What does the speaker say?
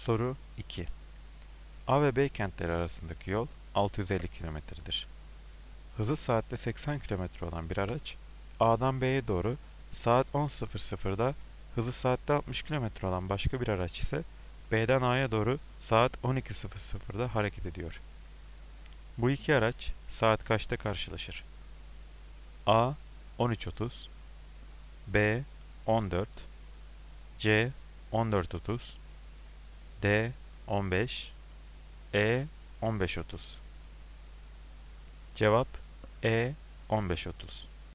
Soru 2. A ve B kentleri arasındaki yol 650 kilometredir. Hızı saatte 80 kilometre olan bir araç, A'dan B'ye doğru saat 10.00'da, hızı saatte 60 kilometre olan başka bir araç ise B'den A'ya doğru saat 12.00'da hareket ediyor. Bu iki araç saat kaçta karşılaşır? A. 13.30, B. 14, C. 14.30, D. 15, E. 15.30. Cevap E. 15.30.